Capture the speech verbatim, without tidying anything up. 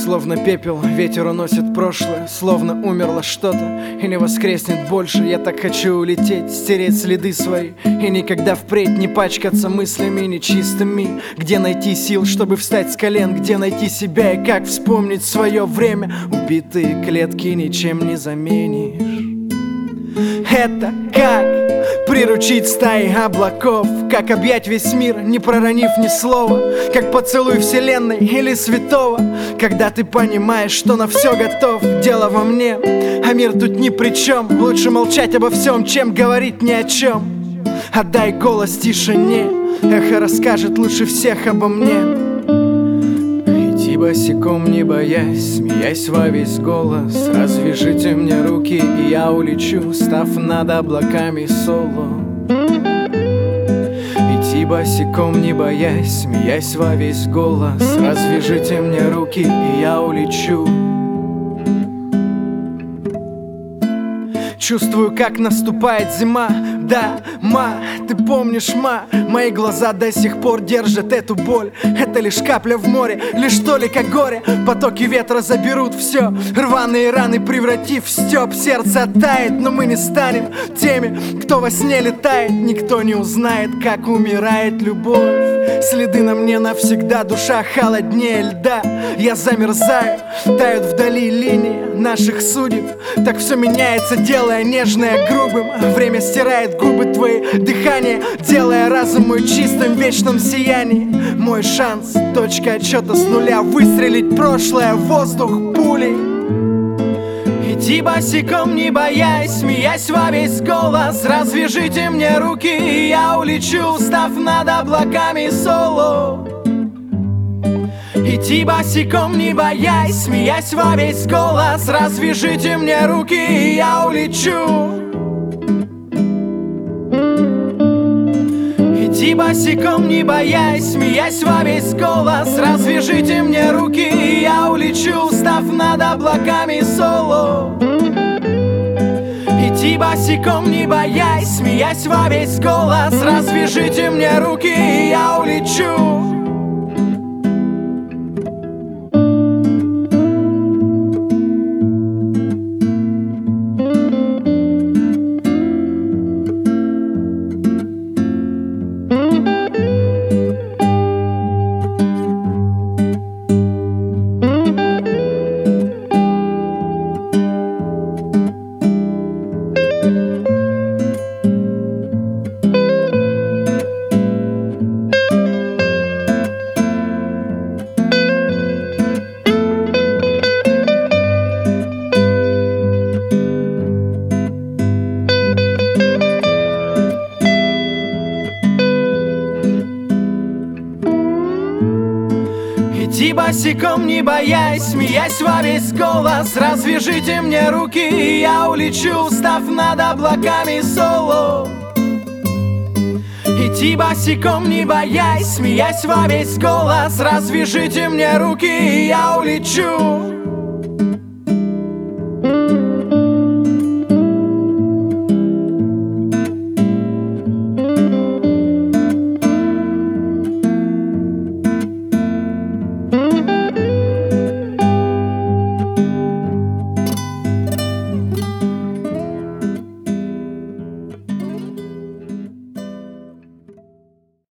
Словно пепел, ветер уносит прошлое, словно умерло что-то и не воскреснет больше. Я так хочу улететь, стереть следы свои и никогда впредь не пачкаться мыслями нечистыми. Где найти сил, чтобы встать с колен, где найти себя и как вспомнить свое время? Убитые клетки ничем не заменишь. Это как приручить стаи облаков, как объять весь мир, не проронив ни слова, как поцелуй вселенной или святого. Когда ты понимаешь, что на все готов, дело во мне, а мир тут ни при чем. Лучше молчать обо всем, чем говорить ни о чем. Отдай голос тишине, эхо расскажет лучше всех обо мне. Иди босиком, не боясь, смеясь во весь голос. Развяжите мне руки, и я улечу, став над облаками соло. Иди босиком, не боясь, смеясь во весь голос. Развяжите мне руки, и я улечу. Чувствую, как наступает зима. Да, ма, ты помнишь, ма? Мои глаза до сих пор держат эту боль. Это лишь капля в море, лишь толика горя. Потоки ветра заберут все, рваные раны превратив в стёб. Сердце оттает, но мы не станем теми, кто во сне летает. Никто не узнает, как умирает любовь. Следы на мне навсегда, душа холоднее льда. Я замерзаю, тают вдали линии наших судеб. Так все меняется, делая нежное грубым. Время стирает губы твои, дыхание, делая разум мой чистым в вечном сиянии. Мой шанс, точка отсчета с нуля, выстрелить прошлое в воздух пулей. Иди босиком, не боясь, смеясь во весь голос. Развяжите мне руки, и я улечу, став над облаками соло. Иди босиком, не боясь, смеясь во весь голос. Развяжите мне руки, и я улечу. Иди босиком, не боясь, смеясь во весь голос. Развяжите мне руки, и я улечу, став над облаками соло. Иди босиком, не боясь, смеясь во весь голос. Развяжите мне руки, и я улечу. Иди босиком, не боясь, смеясь во весь голос. Развяжите мне руки, и я улечу, став над облаками соло. Иди босиком, не боясь, смеясь во весь голос. Развяжите мне руки, и я улечу.